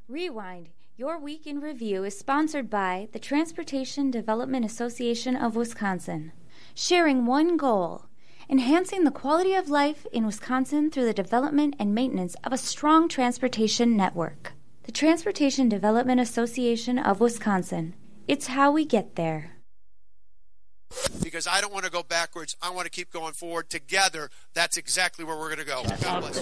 Rewind, your week in review, is sponsored by the Transportation Development Association of Wisconsin, sharing one goal: enhancing the quality of life in Wisconsin through the development and maintenance of a strong transportation network. The Transportation Development Association of Wisconsin. It's how we get there. Because I don't want to go backwards. I want to keep going forward. Together, that's exactly where we're going to go. God bless.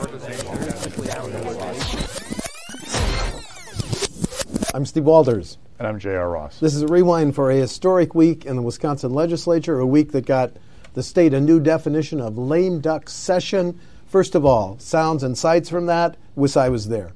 I'm Steve Walters. And I'm J.R. Ross. This is a rewind for a historic week in the Wisconsin legislature, a week that got the state a new definition of lame duck session. First of all, sounds and sights from that. Wish I was there.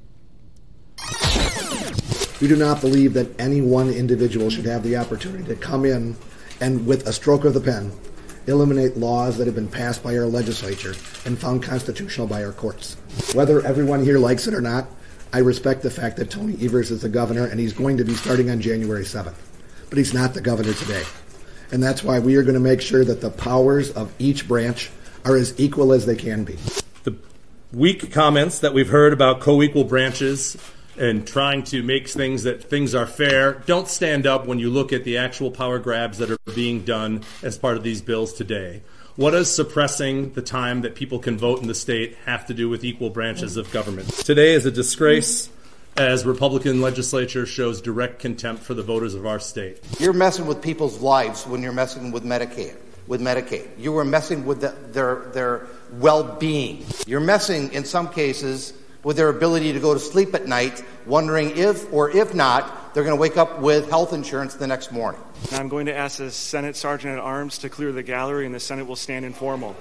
We do not believe that any one individual should have the opportunity to come in and, with a stroke of the pen, eliminate laws that have been passed by our legislature and found constitutional by our courts. Whether everyone here likes it or not, I respect the fact that Tony Evers is the governor and he's going to be starting on January 7th. But he's not the governor today. And that's why we are going to make sure that the powers of each branch are as equal as they can be. The weak comments that we've heard about co-equal branches and trying to make things are fair don't stand up when you look at the actual power grabs that are being done as part of these bills today. What does suppressing the time that people can vote in the state have to do with equal branches of government? Today is a disgrace as Republican legislature shows direct contempt for the voters of our state. You're messing with people's lives when you're messing with Medicaid. You are messing with their well-being. You're messing, in some cases, with their ability to go to sleep at night, wondering if or if not, they're going to wake up with health insurance the next morning. I'm going to ask the Senate Sergeant at Arms to clear the gallery, and the Senate will stand informal.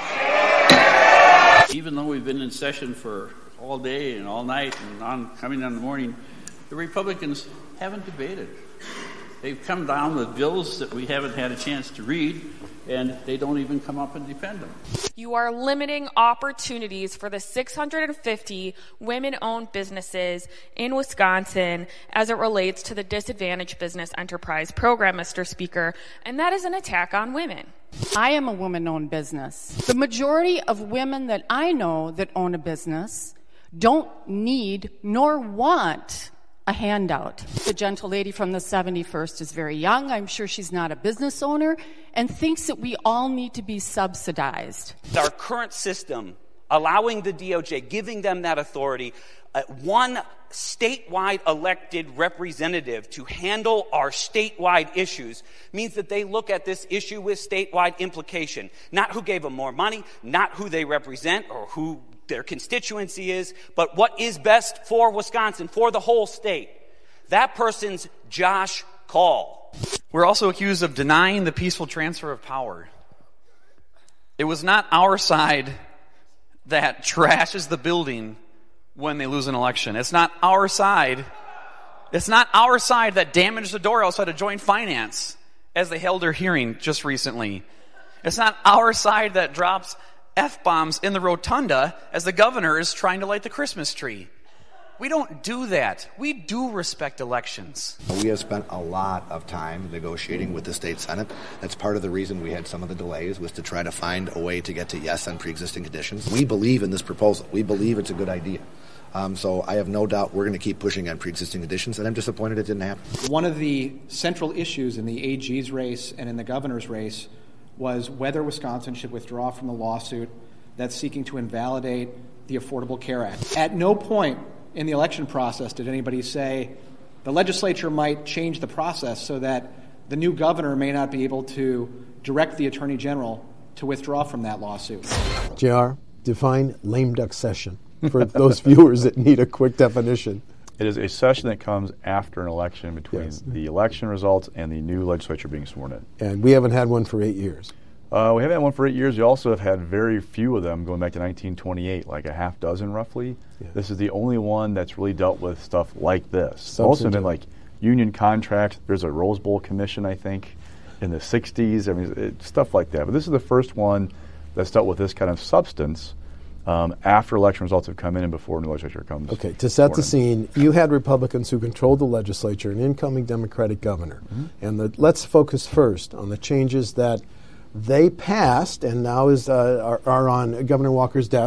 Even though we've been in session for all day and all night and coming on the morning, the Republicans haven't debated. They've come down with bills that we haven't had a chance to read, and they don't even come up and defend them. You are limiting opportunities for the 650 women-owned businesses in Wisconsin as it relates to the Disadvantaged Business Enterprise Program, Mr. Speaker, and that is an attack on women. I am a woman-owned business. The majority of women that I know that own a business don't need nor want a handout. The gentle lady from the 71st is very young. I'm sure she's not a business owner and thinks that we all need to be subsidized. Our current system, allowing the DOJ, giving them that authority, one statewide elected representative to handle our statewide issues, means that they look at this issue with statewide implication. Not who gave them more money, not who they represent or who their constituency is, but what is best for Wisconsin, for the whole state. That person's Josh Kaul. We're also accused of denying the peaceful transfer of power. It was not our side that trashes the building when they lose an election. It's not our side. It's not our side that damaged the door outside of Joint Finance as they held their hearing just recently. It's not our side that drops F-bombs in the rotunda as the governor is trying to light the Christmas tree. We don't do that. We do respect elections. We have spent a lot of time negotiating with the state Senate. That's part of the reason we had some of the delays, was to try to find a way to get to yes on pre-existing conditions. We believe in this proposal. We believe it's a good idea. So I have no doubt we're going to keep pushing on pre-existing conditions, and I'm disappointed it didn't happen. One of the central issues in the AG's race and in the governor's race was whether Wisconsin should withdraw from the lawsuit that's seeking to invalidate the Affordable Care Act. At no point in the election process did anybody say the legislature might change the process so that the new governor may not be able to direct the Attorney General to withdraw from that lawsuit. JR, define lame duck session for those viewers that need a quick definition. It is a session that comes after an election between the election results and the new legislature being sworn in. And we haven't had one for 8 years. We haven't had one for 8 years. We also have had very few of them going back to 1928, like a half dozen roughly. Yeah. This is the only one that's really dealt with stuff like this. Most of them like union contracts. There's a Rose Bowl commission, I think, in the 60s. I mean, stuff like that. But this is the first one that's dealt with this kind of substance after election results have come in and before new legislature comes. Okay, to set the scene, you had Republicans who controlled the legislature, an incoming Democratic governor. Mm-hmm. And let's focus first on the changes that they passed and now are on Governor Walker's desk.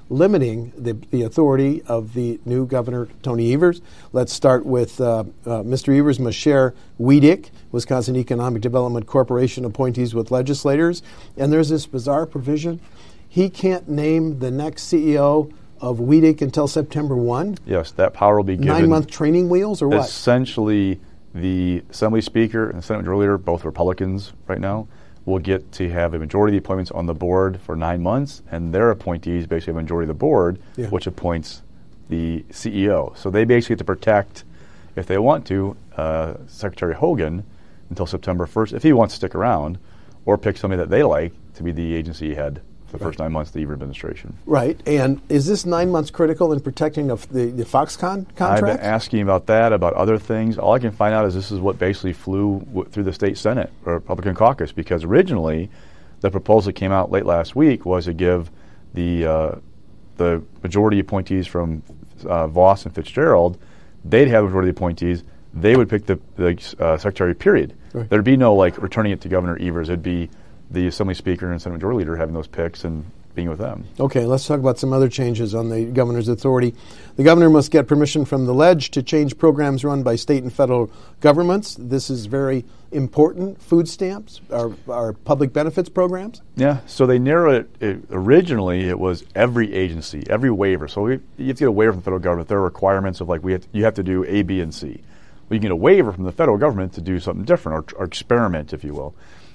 limiting the authority of the new governor, Tony Evers. Let's start with Mr. Evers must share WEDC, Wisconsin Economic Development Corporation appointees with legislators. And there's this bizarre provision. He can't name the next CEO of WEDC until September 1? Yes, that power will be given. 9-month training wheels or what? Essentially, the Assembly Speaker and Senate Majority Leader, both Republicans right now, will get to have a majority of the appointments on the board for 9 months, and their appointees basically have a majority of the board, which appoints the CEO. So they basically get to protect, if they want to, Secretary Hogan until September 1st, if he wants to stick around, or pick somebody that they like to be the agency head for the first 9 months of the Evers administration. Right. And is this 9 months critical in protecting the Foxconn contract? I've been asking about that, about other things. All I can find out is this is what basically flew through the state Senate or Republican caucus, because originally the proposal that came out late last week was to give the majority appointees from Voss and Fitzgerald, they'd have majority appointees, they would pick the secretary, period. Right. There'd be no returning it to Governor Evers. It'd be the Assembly Speaker and Senate Majority Leader having those picks and being with them. Okay, let's talk about some other changes on the governor's authority. The governor must get permission from the Ledge to change programs run by state and federal governments. This is very important. Food stamps, our public benefits programs. Yeah, so they narrowed it. Originally, it was every agency, every waiver. So you have to get a waiver from the federal government. There are requirements of you have to do A, B, and C. Well, you can get a waiver from the federal government to do something different or experiment, if you will.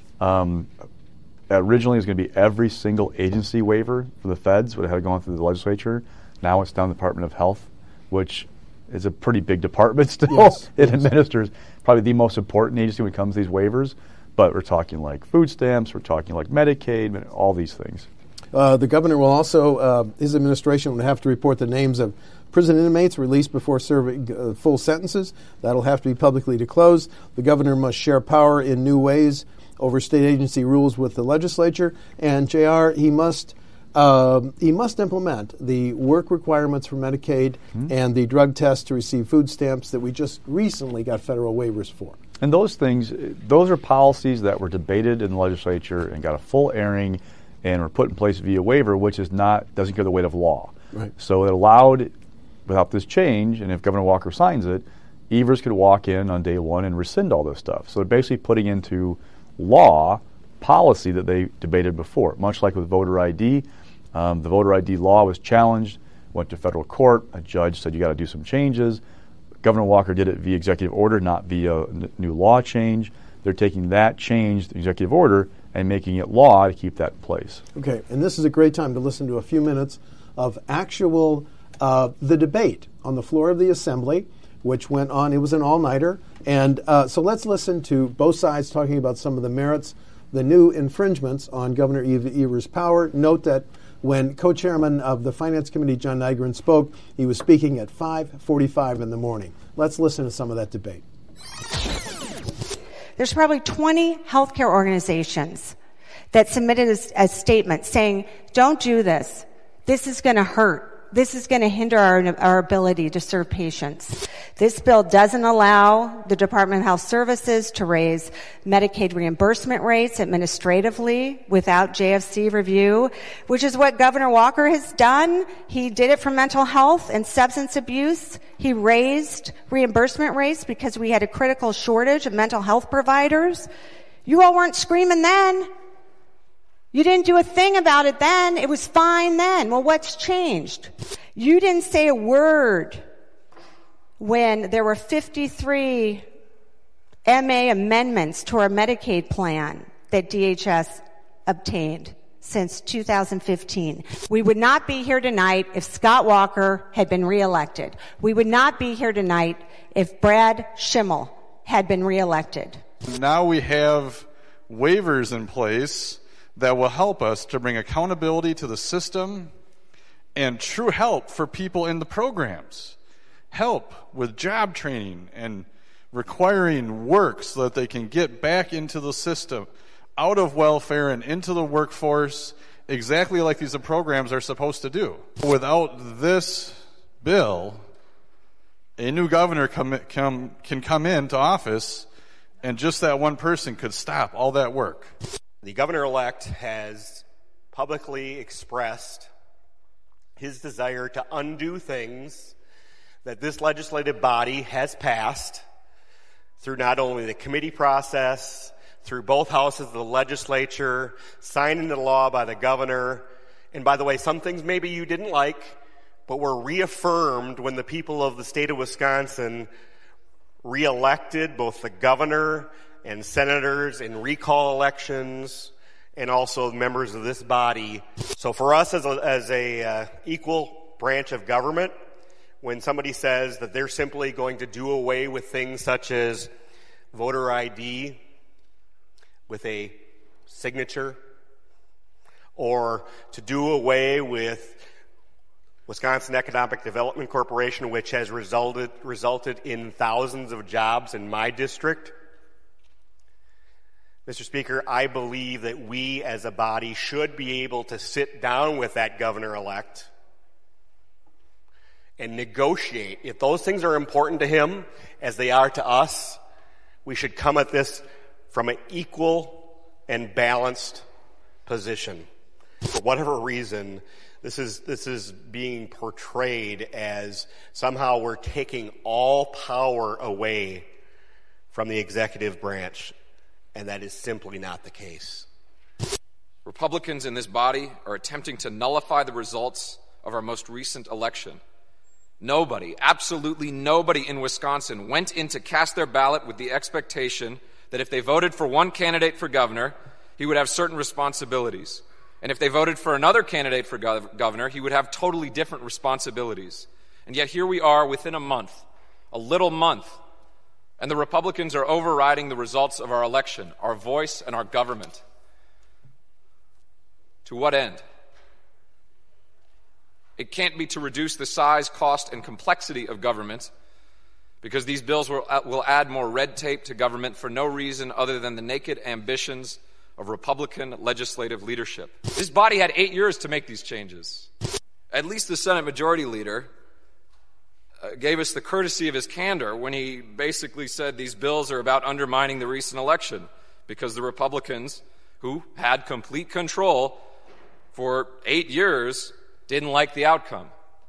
Originally, it was going to be every single agency waiver for the feds would have gone through the legislature. Now it's down to the Department of Health, which is a pretty big department still. Yes, it administers probably the most important agency when it comes to these waivers. But we're talking like food stamps, we're talking like Medicaid, all these things. The governor will also, his administration will have to report the names of prison inmates released before serving full sentences. That'll have to be publicly disclosed. The governor must share power in new ways over state agency rules with the legislature, and JR, he must implement the work requirements for Medicaid and the drug test to receive food stamps that we just recently got federal waivers for. And those things, those are policies that were debated in the legislature and got a full airing and were put in place via waiver, which doesn't carry the weight of law. Right. So it allowed, without this change, and if Governor Walker signs it, Evers could walk in on day one and rescind all this stuff. So they're basically putting into law policy that they debated before, much like with voter ID. The voter ID law was challenged, went to federal court. A judge said you got to do some changes. Governor Walker did it via executive order, not via new law change. They're taking that change, the executive order, and making it law to keep that in place. Okay, and this is a great time to listen to a few minutes of actual the debate on the floor of the Assembly, which went on. It was an all-nighter. And so let's listen to both sides talking about some of the merits, the new infringements on Governor Evers' power. Note that when co-chairman of the Finance Committee, John Nygren, spoke, he was speaking at 5:45 in the morning. Let's listen to some of that debate. There's probably 20 healthcare organizations that submitted a statement saying, don't do this. This is going to hurt. This is going to hinder our ability to serve patients. This bill doesn't allow the Department of Health Services to raise Medicaid reimbursement rates administratively without JFC review, which is what Governor Walker has done. He did it for mental health and substance abuse. He raised reimbursement rates because we had a critical shortage of mental health providers. You all weren't screaming then. You didn't do a thing about it then. It was fine then. Well, what's changed? You didn't say a word when there were 53 MA amendments to our Medicaid plan that DHS obtained since 2015. We would not be here tonight if Scott Walker had been reelected. We would not be here tonight if Brad Schimmel had been reelected. Now we have waivers in place that will help us to bring accountability to the system and true help for people in the programs. Help with job training and requiring work so that they can get back into the system, out of welfare and into the workforce, exactly like these programs are supposed to do. Without this bill, a new governor can come into office and just that one person could stop all that work. The governor-elect has publicly expressed his desire to undo things that this legislative body has passed through not only the committee process, through both houses of the legislature, signed into law by the governor. And by the way, some things maybe you didn't like, but were reaffirmed when the people of the state of Wisconsin re-elected both the governor and senators in recall elections, and also members of this body. So for us as a equal branch of government, when somebody says that they're simply going to do away with things such as voter ID with a signature, or to do away with Wisconsin Economic Development Corporation, which has resulted in thousands of jobs in my district, Mr. Speaker, I believe that we as a body should be able to sit down with that governor-elect and negotiate. If those things are important to him as they are to us, we should come at this from an equal and balanced position. For whatever reason, this is being portrayed as somehow we're taking all power away from the executive branch, and that is simply not the case. Republicans in this body are attempting to nullify the results of our most recent election. Nobody, absolutely nobody in Wisconsin went in to cast their ballot with the expectation that if they voted for one candidate for governor, he would have certain responsibilities. And if they voted for another candidate for governor, he would have totally different responsibilities. And yet here we are within a month, a little month, and the Republicans are overriding the results of our election, our voice, and our government. To what end? It can't be to reduce the size, cost, and complexity of government, because these bills will add more red tape to government for no reason other than the naked ambitions of Republican legislative leadership. This body had 8 years to make these changes. At least the Senate Majority Leader gave us the courtesy of his candor when he basically said these bills are about undermining the recent election because the Republicans, who had complete control for 8 years, didn't like the outcome.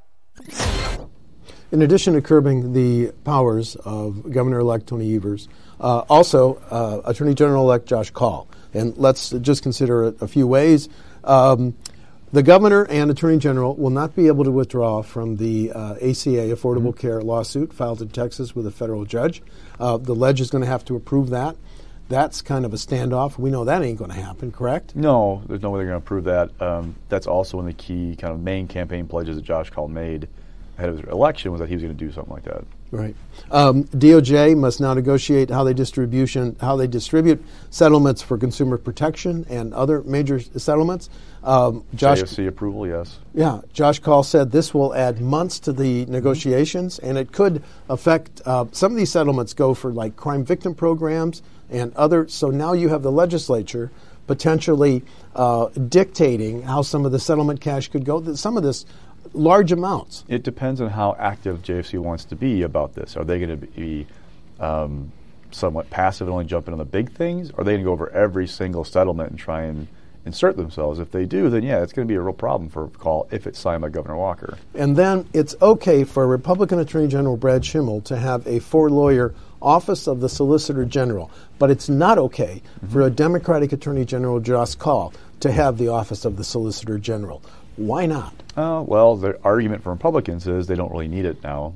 In addition to curbing the powers of Governor-elect Tony Evers, also Attorney General-elect Josh Kaul. And let's just consider a few ways. The governor and attorney general will not be able to withdraw from the ACA Affordable Care lawsuit filed in Texas with a federal judge. The ledge is going to have to approve that. That's kind of a standoff. We know that ain't going to happen, correct? No, there's no way they're going to approve that. That's also one of the key kind of main campaign pledges that Josh Kaul made ahead of his election, was that he was going to do something like that. Right. DOJ must now negotiate how they distribute settlements for consumer protection and other major settlements. JSC approval, yes. Yeah. Josh Kaul said this will add months to the negotiations, and it could affect some of these settlements go for like crime victim programs and other. So now you have the legislature potentially dictating how some of the settlement cash could go. Some of this large amounts. It depends on how active JFC wants to be about this. Are they going to be somewhat passive and only jump in on the big things? Or are they going to go over every single settlement and try and insert themselves? If they do, then yeah, it's going to be a real problem for Kaul if it's signed by Governor Walker. And then it's okay for Republican Attorney General Brad Schimmel to have a four-lawyer office of the Solicitor General. But it's not okay for a Democratic Attorney General Josh Kaul to have the office of the Solicitor General. Why not? Well, the argument from Republicans is they don't really need it now.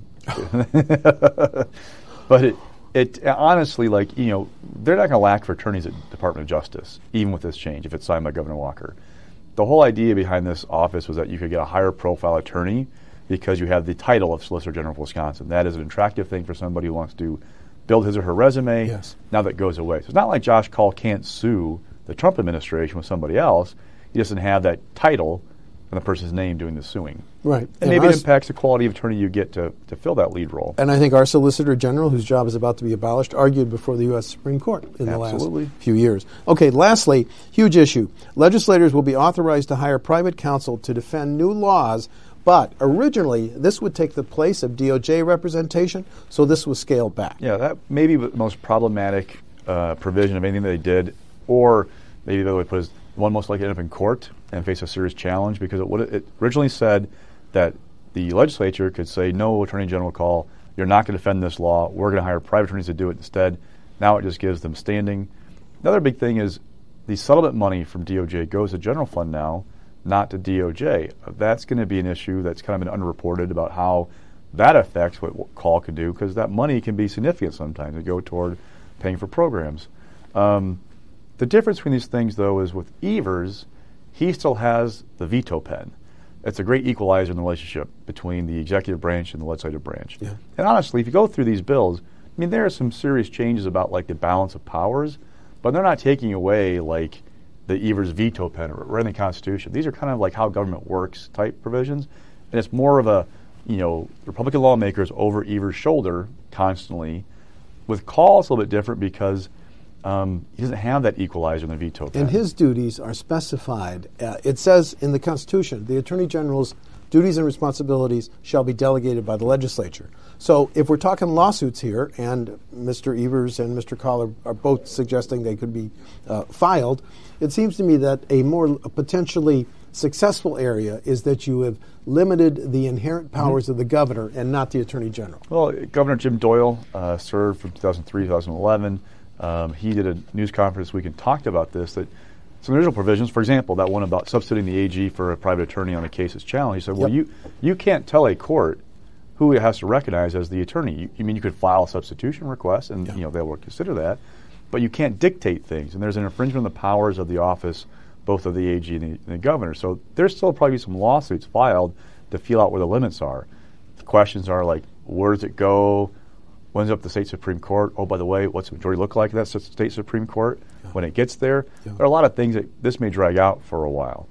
But it honestly, like, you know, they're not going to lack for attorneys at the Department of Justice, even with this change, if it's signed by Governor Walker. The whole idea behind this office was that you could get a higher profile attorney because you have the title of Solicitor General of Wisconsin. That is an attractive thing for somebody who wants to build his or her resume. Yes. Now that goes away. So it's not like Josh Kaul can't sue the Trump administration with somebody else. He doesn't have that title and the person's name doing the suing. Right. And maybe it impacts the quality of attorney you get to fill that lead role. And I think our Solicitor General, whose job is about to be abolished, argued before the U.S. Supreme Court in the last few years. Okay, lastly, huge issue. Legislators will be authorized to hire private counsel to defend new laws, but originally this would take the place of DOJ representation, so this was scaled back. Yeah, that may be the most problematic provision of anything they did, or maybe they would put as one most likely to end up in court and face a serious challenge, because it originally said that the legislature could say, no, Attorney General call, you're not going to defend this law, we're going to hire private attorneys to do it instead. Now it just gives them standing. Another big thing is the settlement money from DOJ goes to general fund now, not to DOJ. That's going to be an issue that's kind of been underreported about how that affects what call can do, because that money can be significant sometimes. It go toward paying for programs. The difference between these things, though, is with Evers, he still has the veto pen. It's a great equalizer in the relationship between the executive branch and the legislative branch. Yeah. And honestly, if you go through these bills, I mean, there are some serious changes about like the balance of powers, but they're not taking away like the Evers veto pen or in the Constitution. These are kind of like how government works type provisions, and it's more of a, Republican lawmakers over Evers' shoulder constantly. With Call, it's a little bit different because he doesn't have that equalizer in the veto pen. And his duties are specified. It says in the Constitution, the Attorney General's duties and responsibilities shall be delegated by the legislature. So if we're talking lawsuits here, and Mr. Evers and Mr. Call are both suggesting they could be filed, it seems to me that a more potentially successful area is that you have limited the inherent powers of the governor and not the Attorney General. Well, Governor Jim Doyle served from 2003 to 2011. He did a news conference this week and talked about this, that some original provisions, for example, that one about substituting the AG for a private attorney on a case that's challenged. He said, well, you can't tell a court who it has to recognize as the attorney. You could file a substitution request, and they will consider that, but you can't dictate things. And there's an infringement of the powers of the office, both of the AG and the governor. So there's still probably some lawsuits filed to feel out where the limits are. The questions are like, where does it go? When's it up to the state Supreme Court? Oh, by the way, what's the majority look like in that state Supreme Court when it gets there? There are a lot of things that this may drag out for a while.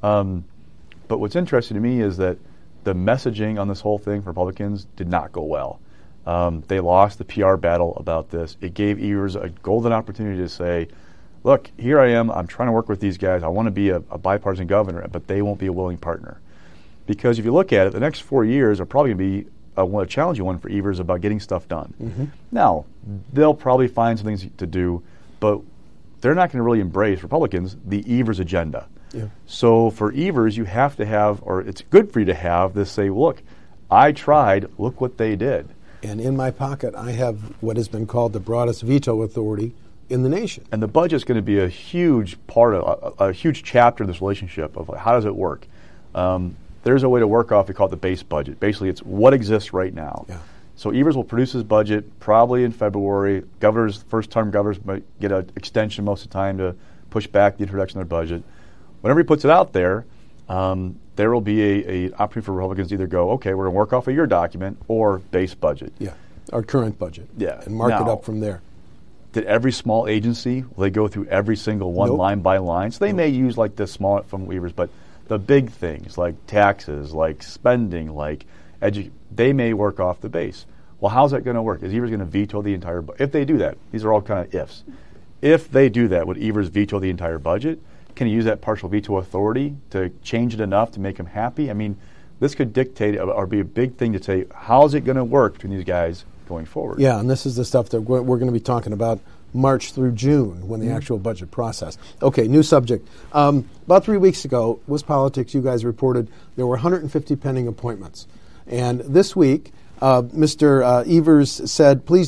But what's interesting to me is that the messaging on this whole thing for Republicans did not go well. They lost the PR battle about this. It gave Evers a golden opportunity to say, look, here I am. I'm trying to work with these guys. I want to be a bipartisan governor, but they won't be a willing partner. Because if you look at it, the next 4 years are probably going to be a challenging one for Evers about getting stuff done. Mm-hmm. Now, they'll probably find some things to do, but they're not going to really embrace, Republicans, the Evers agenda. Yeah. So for Evers, you have to have, or it's good for you to have this say, look, I tried, look what they did. And in my pocket, I have what has been called the broadest veto authority in the nation. And the budget's going to be a huge part of, a huge chapter in this relationship of how does it work. There's a way to work off, we call it the base budget. Basically, it's what exists right now. Yeah. So Evers will produce his budget probably in February. First-term governors might get an extension most of the time to push back the introduction of their budget. Whenever he puts it out there, there will be an opportunity for Republicans to either go, okay, we're going to work off of your document, or base budget. Yeah, our current budget. Yeah. And mark it up from there. Did every small agency, will they go through every single one line by line? So they may use like this small from Evers, but the big things like taxes, like spending, like they may work off the base. Well, how's that going to work? Is Evers going to veto the entire budget? If they do that, these are all kind of ifs. If they do that, would Evers veto the entire budget? Can he use that partial veto authority to change it enough to make him happy? I mean, this could dictate or be a big thing to say, how's it going to work between these guys going forward? Yeah, and this is the stuff that we're going to be talking about March through June when the actual budget process. Okay, new subject. About 3 weeks ago, WisPolitics, you guys reported there were 150 pending appointments. And this week, Mr. Evers said, please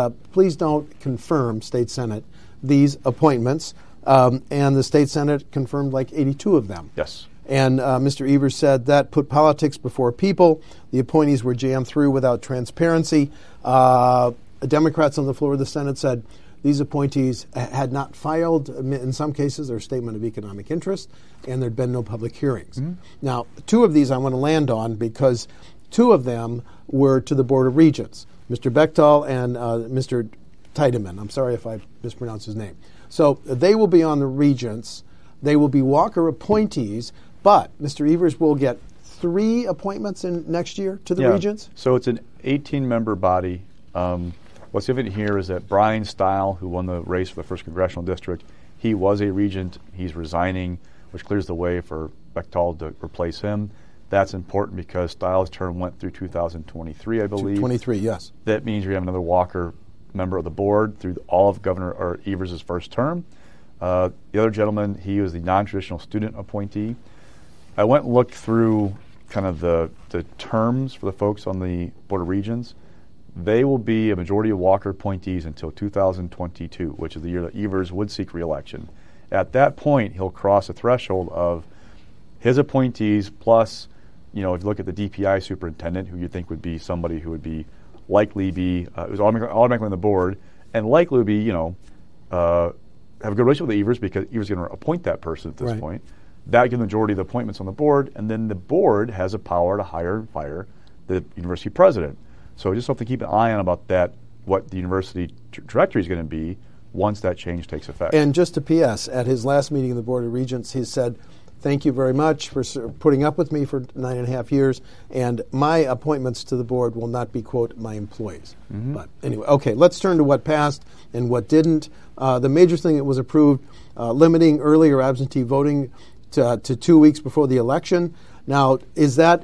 don't confirm, State Senate, these appointments. And the State Senate confirmed like 82 of them. Yes. And Mr. Evers said that put politics before people. The appointees were jammed through without transparency. Democrats on the floor of the Senate said these appointees had not filed, in some cases, their statement of economic interest, and there had been no public hearings. Mm-hmm. Now, 2 of these I want to land on because 2 of them were to the Board of Regents, Mr. Bechtel and Mr. Tiedemann. I'm sorry if I mispronounced his name. So they will be on the regents. They will be Walker appointees, but Mr. Evers will get 3 appointments in next year to the regents? So it's an 18-member body. What's significant here is that Brian Stile, who won the race for the 1st Congressional District, he was a regent. He's resigning, which clears the way for Bechtel to replace him. That's important because Stile's term went through 2023, I believe. 23, yes. That means you have another Walker member of the board through all of Governor Evers' first term. The other gentleman, he was the non-traditional student appointee. I went and looked through kind of the terms for the folks on the Board of Regents, they will be a majority of Walker appointees until 2022, which is the year that Evers would seek re-election. At that point, he'll cross a threshold of his appointees plus, if you look at the DPI superintendent, who you think would be somebody who would be likely be who's automatically on the board and likely would be, have a good relationship with Evers because Evers is going to appoint that person at this point. That gives the majority of the appointments on the board, and then the board has a power to hire and fire the university president. So just have to keep an eye on about that, what the university trajectory is going to be once that change takes effect. And just a PS, at his last meeting of the Board of Regents, he said, thank you very much for putting up with me for 9.5 years, and my appointments to the board will not be, quote, my employees. Mm-hmm. But anyway, okay, let's turn to what passed and what didn't. The major thing that was approved, limiting early or absentee voting to 2 weeks before the election. Now, is that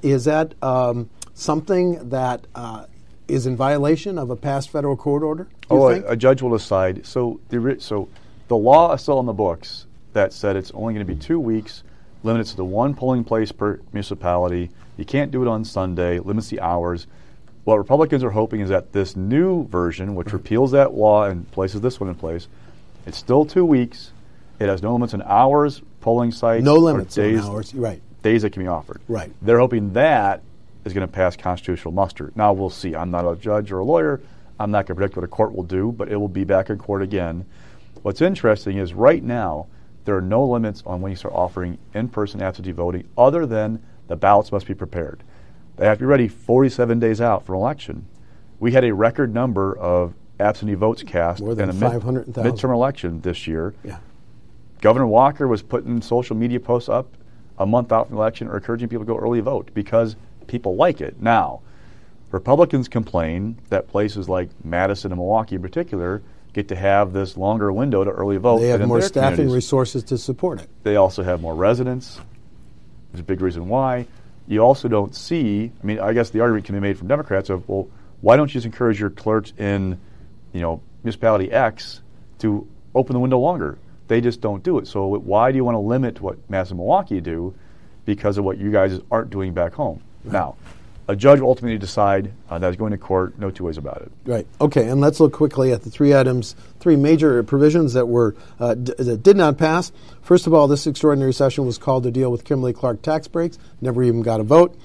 something that is in violation of a past federal court order? A judge will decide. So the law is still on the books that said it's only going to be 2 weeks, limited to the one polling place per municipality. You can't do it on Sunday, limits the hours. What Republicans are hoping is that this new version, which repeals that law and places this one in place, it's still 2 weeks. It has no limits on hours, polling sites, no limits days, on hours, right? Days that can be offered. Right. They're hoping that is going to pass constitutional muster. Now we'll see. I'm not a judge or a lawyer. I'm not going to predict what a court will do, but it will be back in court again. What's interesting is right now there are no limits on when you start offering in-person absentee voting other than the ballots must be prepared. They have to be ready 47 days out for an election. We had a record number of absentee votes cast in a midterm election this year. Yeah. Governor Walker was putting social media posts up a month out from the election or encouraging people to go early vote because people like it. Now, Republicans complain that places like Madison and Milwaukee in particular get to have this longer window to early vote. They have more staffing resources to support it. They also have more residents. There's a big reason why. You also don't see, I guess the argument can be made from Democrats of, well, why don't you just encourage your clerks in, municipality X to open the window longer? They just don't do it. So why do you want to limit what Madison and Milwaukee do because of what you guys aren't doing back home? Right. Now, a judge will ultimately decide that is going to court, no two ways about it. Right. Okay, and let's look quickly at the three major provisions that were that did not pass. First of all, this extraordinary session was called to deal with Kimberly-Clark tax breaks. Never even got a vote.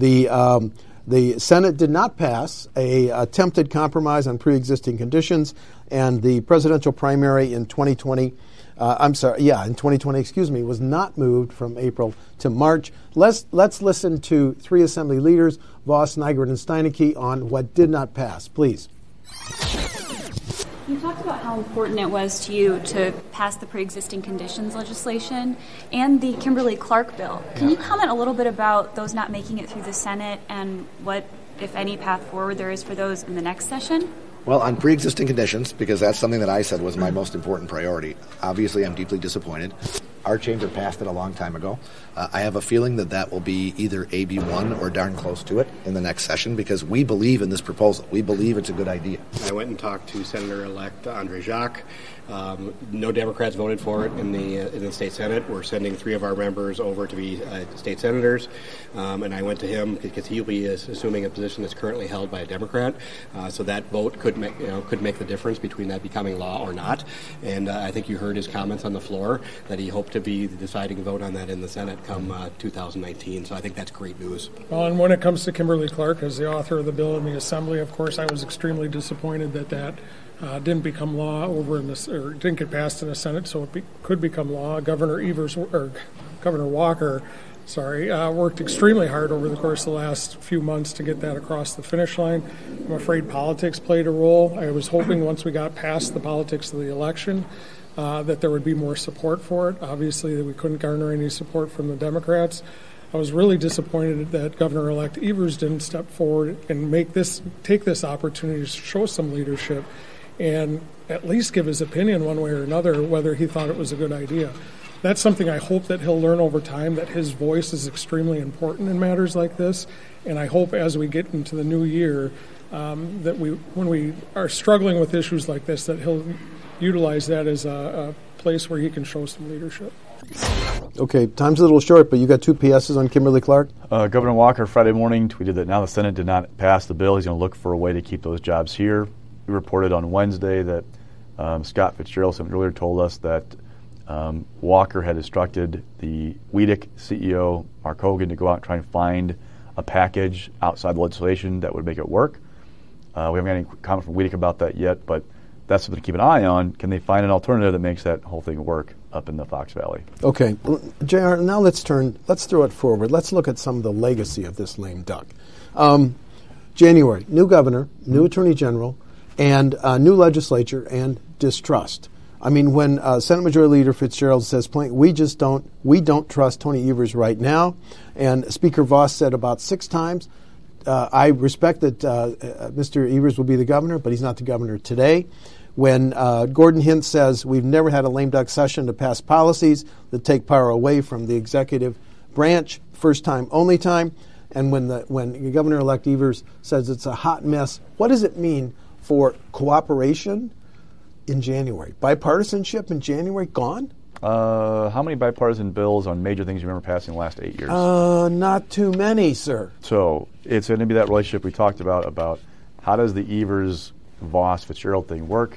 The Senate did not pass a attempted compromise on pre-existing conditions, and the presidential primary in 2020 was not moved from April to March. Let's listen to three Assembly leaders, Vos, Nygaard, and Steineke, on what did not pass. Please. You talked about how important it was to you to pass the pre-existing conditions legislation and the Kimberly-Clark bill. Can you comment a little bit about those not making it through the Senate and what, if any, path forward there is for those in the next session? Well, on pre-existing conditions, because that's something that I said was my most important priority, obviously I'm deeply disappointed. Our chamber passed it a long time ago. I have a feeling that will be either AB1 or darn close to it in the next session because we believe in this proposal. We believe it's a good idea. I went and talked to Senator-elect Andre Jacques. No Democrats voted for it in the state Senate. We're sending 3 of our members over to be state senators, and I went to him because he is assuming a position that's currently held by a Democrat. So that vote could make the difference between that becoming law or not. And I think you heard his comments on the floor that he hoped to be the deciding vote on that in the Senate come 2019. So I think that's great news. Well, and when it comes to Kimberly-Clark, as the author of the bill in the Assembly, of course, I was extremely disappointed that didn't become law didn't get passed in the Senate, so it could become law. Governor Walker, worked extremely hard over the course of the last few months to get that across the finish line. I'm afraid politics played a role. I was hoping once we got past the politics of the election that there would be more support for it. Obviously, that we couldn't garner any support from the Democrats. I was really disappointed that Governor-elect Evers didn't step forward and take this opportunity to show some leadership and at least give his opinion one way or another whether he thought it was a good idea. That's something I hope that he'll learn over time, that his voice is extremely important in matters like this. And I hope as we get into the new year that when we are struggling with issues like this, that he'll utilize that as a place where he can show some leadership. Okay, time's a little short, but you got 2 PSs on Kimberly Clark? Governor Walker Friday morning tweeted that now the Senate did not pass the bill. He's going to look for a way to keep those jobs here. We reported on Wednesday that Scott Fitzgerald, some earlier, told us that Walker had instructed the WEDC CEO, Mark Hogan, to go out and try and find a package outside the legislation that would make it work. We haven't got any comment from WEDC about that yet, but that's something to keep an eye on. Can they find an alternative that makes that whole thing work up in the Fox Valley? Okay, JR, now let's throw it forward. Let's look at some of the legacy of this lame duck. January, new governor, new attorney general, and new legislature and distrust. I mean, when Senate Majority Leader Fitzgerald says, we don't trust Tony Evers right now, and Speaker Voss said about 6 times, I respect that Mr. Evers will be the governor, but he's not the governor today. When Gordon Hintz says we've never had a lame duck session to pass policies that take power away from the executive branch, first time, only time, and when Governor-elect Evers says it's a hot mess, what does it mean for cooperation in January? Bipartisanship in January gone? How many bipartisan bills on major things you remember passing in the last 8 years? Not too many, sir. So it's going to be that relationship we talked about how does the Evers-Voss-Fitzgerald thing work?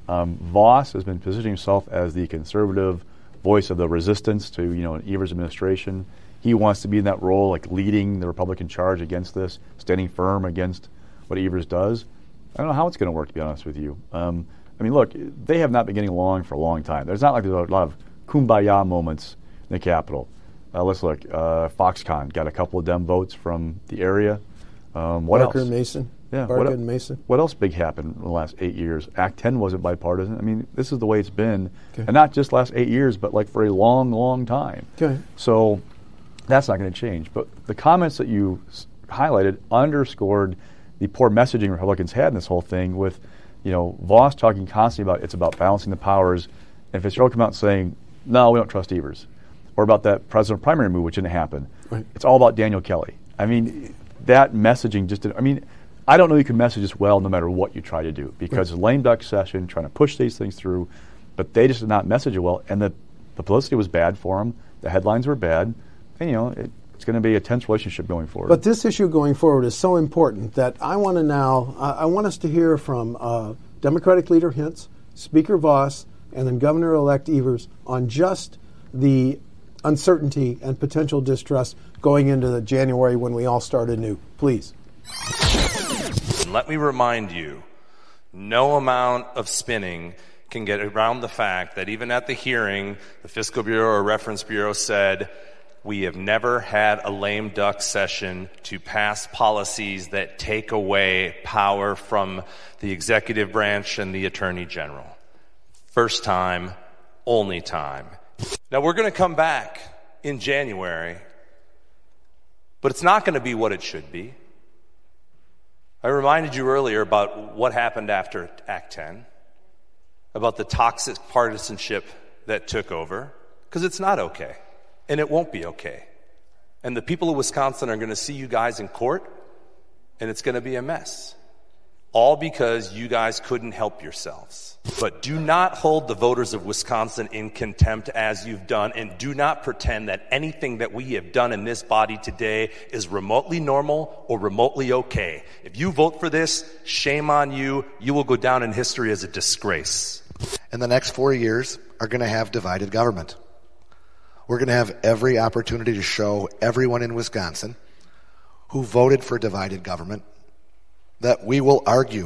Voss has been positioning himself as the conservative voice of the resistance to an Evers administration. He wants to be in that role, like leading the Republican charge against this, standing firm against what Evers does. I don't know how it's going to work, to be honest with you. I mean, look, they have not been getting along for a long time. There's not like there's a lot of kumbaya moments in the Capitol. Let's look. Foxconn got a couple of Dem votes from the area. What else? Barker and Mason. Yeah, Barker and Mason. What else big happened in the last 8 years? Act 10 wasn't bipartisan. I mean, this is the way it's been. Okay. And not just last 8 years, but like for a long, long time. Okay. So that's not going to change. But the comments that you highlighted underscored the poor messaging Republicans had in this whole thing with, Voss talking constantly about it's about balancing the powers, and Fitzgerald come out saying, no, we don't trust Evers. Or about that presidential primary move, which didn't happen. Right. It's all about Daniel Kelly. I mean, that messaging just didn't, I don't know you can message this well no matter what you try to do, because it's a lame duck session, trying to push these things through, but they just did not message it well, and the publicity was bad for them, the headlines were bad, and it's going to be a tense relationship going forward. But this issue going forward is so important that I want us to hear from Democratic Leader Hintz, Speaker Voss, and then Governor-elect Evers on just the uncertainty and potential distrust going into the January when we all start anew. Please. Let me remind you, no amount of spinning can get around the fact that even at the hearing, the Fiscal Bureau or Reference Bureau said, we have never had a lame duck session to pass policies that take away power from the executive branch and the Attorney General. First time, only time. Now we're going to come back in January, but it's not going to be what it should be. I reminded you earlier about what happened after Act 10, about the toxic partisanship that took over, because it's not okay. And it won't be okay. And the people of Wisconsin are going to see you guys in court, and it's going to be a mess. All because you guys couldn't help yourselves. But do not hold the voters of Wisconsin in contempt as you've done, and do not pretend that anything that we have done in this body today is remotely normal or remotely okay. If you vote for this, shame on you. You will go down in history as a disgrace. And the next 4 years are going to have divided government. We're going to have every opportunity to show everyone in Wisconsin who voted for divided government that we will argue.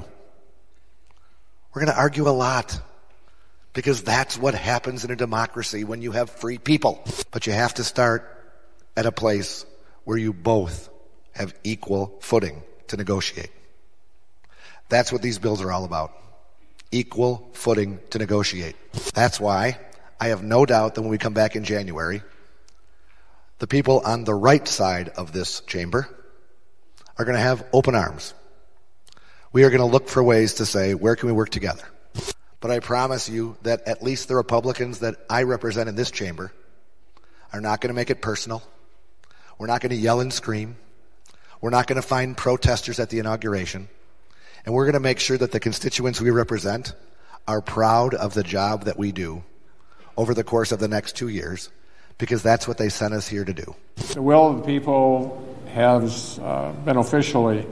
We're going to argue a lot because that's what happens in a democracy when you have free people. But you have to start at a place where you both have equal footing to negotiate. That's what these bills are all about. Equal footing to negotiate. That's why I have no doubt that when we come back in January, the people on the right side of this chamber are going to have open arms. We are going to look for ways to say, where can we work together? But I promise you that at least the Republicans that I represent in this chamber are not going to make it personal. We're not going to yell and scream. We're not going to find protesters at the inauguration. And we're going to make sure that the constituents we represent are proud of the job that we do over the course of the next 2 years, because that's what they sent us here to do. The will of the people has been officially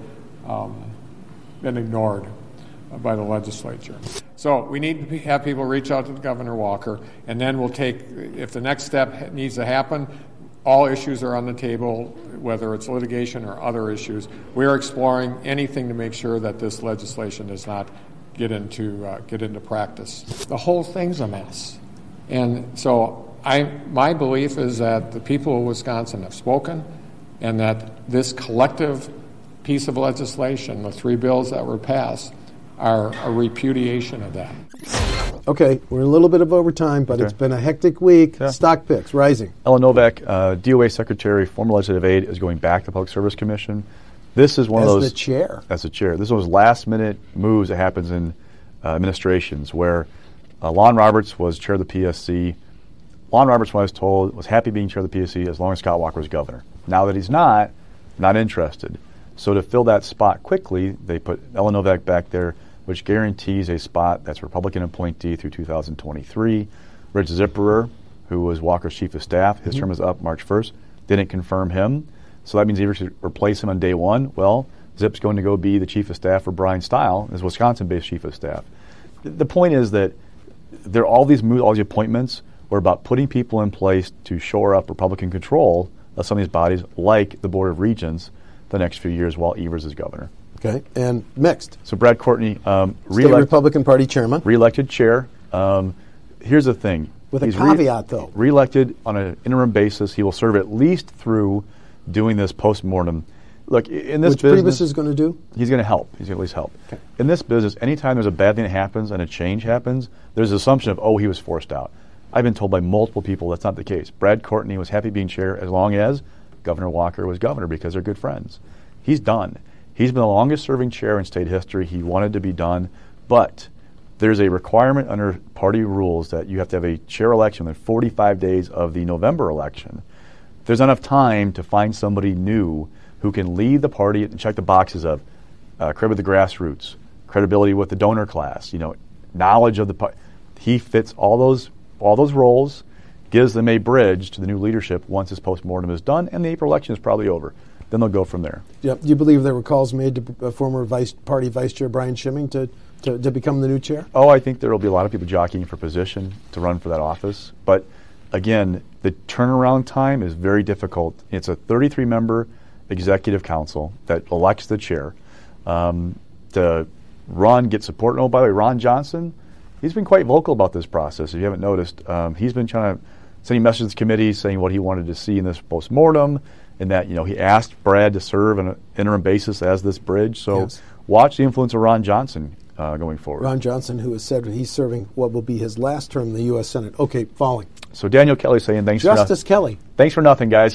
been ignored by the legislature. So we need to have people reach out to Governor Walker, and then we'll take, if the next step needs to happen, all issues are on the table, whether it's litigation or other issues. We are exploring anything to make sure that this legislation does not get into practice. The whole thing's a mess. And so my belief is that the people of Wisconsin have spoken, and that this collective piece of legislation, the 3 bills that were passed, are a repudiation of that. Okay, we're in a little bit of overtime, but It's been a hectic week. Yeah. Stock picks rising. Ellen Novak, DOA Secretary, former legislative aide, is going back to the Public Service Commission. This is one of those... As the chair. As the chair. This is one of those last-minute moves that happens in administrations where Lon Roberts was chair of the PSC. Lon Roberts, when I was told, was happy being chair of the PSC as long as Scott Walker was governor. Now that he's not interested. So to fill that spot quickly, they put Ellen Novak back there, which guarantees a spot that's Republican appointee through 2023. Rich Zipperer, who was Walker's chief of staff, his term is up March 1st, didn't confirm him. So that means either should replace him on day one. Well, Zip's going to go be the chief of staff for Brian Stile, his Wisconsin-based chief of staff. The point is that there are all these moves, all these appointments were about putting people in place to shore up Republican control of some of these bodies, like the Board of Regents, the next few years while Evers is governor. Okay, and mixed. So Brad Courtney, State Republican Party chairman. Reelected chair. Here's the thing. With a caveat, though. Reelected on an interim basis. He will serve at least through doing this post-mortem. Look, in this Which business... Priebus is going to do? He's going to help. He's going to at least help. Okay. In this business, anytime there's a bad thing that happens and a change happens, there's an assumption of, he was forced out. I've been told by multiple people that's not the case. Brad Courtney was happy being chair as long as Governor Walker was governor because they're good friends. He's done. He's been the longest-serving chair in state history. He wanted to be done, but there's a requirement under party rules that you have to have a chair election within 45 days of the November election. There's not enough time to find somebody new who can lead the party and check the boxes of credit with the grassroots, credibility with the donor class, knowledge of the party. He fits all those roles, gives them a bridge to the new leadership once this postmortem is done, and the April election is probably over. Then they'll go from there. Yep. Do you believe there were calls made to former vice chair Brian Schimming to become the new chair? I think there will be a lot of people jockeying for position to run for that office. But again, the turnaround time is very difficult. It's a 33-member executive council that elects the chair to get support. By the way, Ron Johnson, he's been quite vocal about this process. If you haven't noticed, he's been trying to send messages to committees saying what he wanted to see in this postmortem, and that he asked Brad to serve on an interim basis as this bridge. So watch the influence of Ron Johnson going forward. Ron Johnson, who has said he's serving what will be his last term in the U.S. Senate. Okay, falling. So Daniel Kelly saying thanks for nothing. Justice Kelly. Thanks for nothing, guys.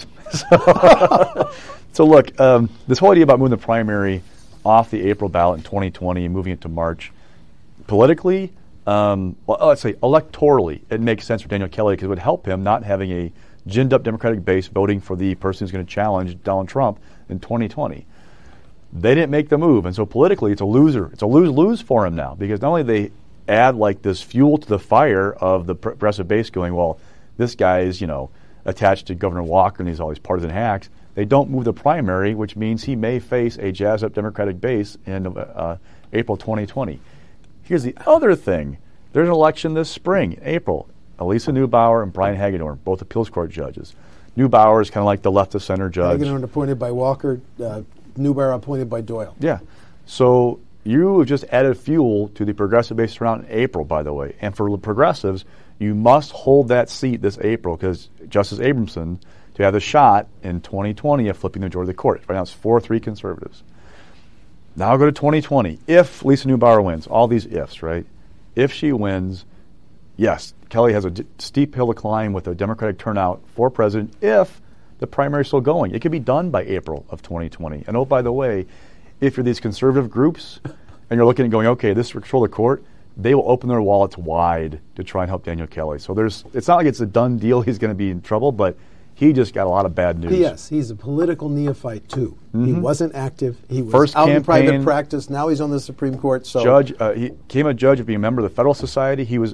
So look, this whole idea about moving the primary off the April ballot in 2020 and moving it to March, politically, let's say electorally, it makes sense for Daniel Kelly because it would help him not having a ginned-up Democratic base voting for the person who's going to challenge Donald Trump in 2020. They didn't make the move, and so politically it's a loser. It's a lose-lose for him now because not only they add this fuel to the fire of the progressive base going, well, this guy is, attached to Governor Walker and he's all these partisan hacks. They don't move the primary, which means he may face a jazzed-up Democratic base in April 2020. Here's the other thing. There's an election this spring, April. Elisa Neubauer and Brian Hagedorn, both appeals court judges. Neubauer is kind of like the left-of-center judge. Hagedorn appointed by Walker, Neubauer appointed by Doyle. Yeah. So you have just added fuel to the progressive base around in April, by the way. And for the progressives, you must hold that seat this April because Justice Abramson, to have the shot in 2020 of flipping the majority of the court. Right now it's 4-3 conservatives. Now I'll go to 2020. If Lisa Neubauer wins, all these ifs, right? If she wins, yes, Kelly has a steep hill to climb with a Democratic turnout for president if the primary is still going. It could be done by April of 2020. And by the way, if you're these conservative groups and you're looking and going, okay, this will control the court, they will open their wallets wide to try and help Daniel Kelly. So it's not like it's a done deal he's going to be in trouble, but he just got a lot of bad news. Yes, he's a political neophyte, too. Mm-hmm. He wasn't active. He was First out campaign, in private practice. Now he's on the Supreme Court. So he became a judge of being a member of the Federal Society. He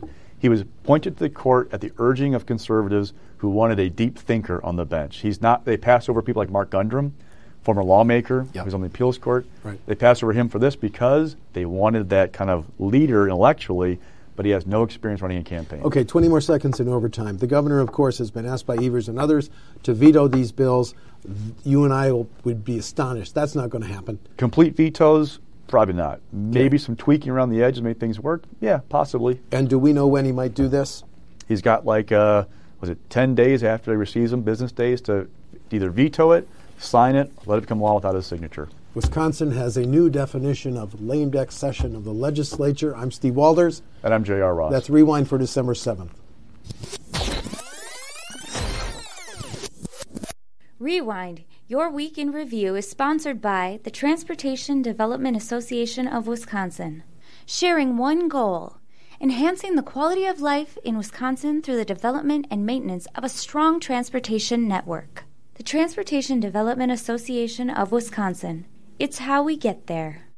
He was appointed to the court at the urging of conservatives who wanted a deep thinker on the bench. They passed over people like Mark Gundrum, former lawmaker, who was on the appeals court. Right. They passed over him for this because they wanted that kind of leader intellectually, but he has no experience running a campaign. Okay, 20 more seconds in overtime. The governor, of course, has been asked by Evers and others to veto these bills. You and I would be astonished. That's not going to happen. Complete vetoes? Probably not. Maybe some tweaking around the edges make things work? Yeah, possibly. And do we know when he might do this? He's got 10 days after he receives them, business days, to either veto it, sign it, let it become law without his signature. Wisconsin has a new definition of lame duck session of the legislature. I'm Steve Walders. And I'm J.R. Ross. That's Rewind for December 7th. Rewind, your week in review, is sponsored by the Transportation Development Association of Wisconsin. Sharing one goal, enhancing the quality of life in Wisconsin through the development and maintenance of a strong transportation network. The Transportation Development Association of Wisconsin. It's how we get there.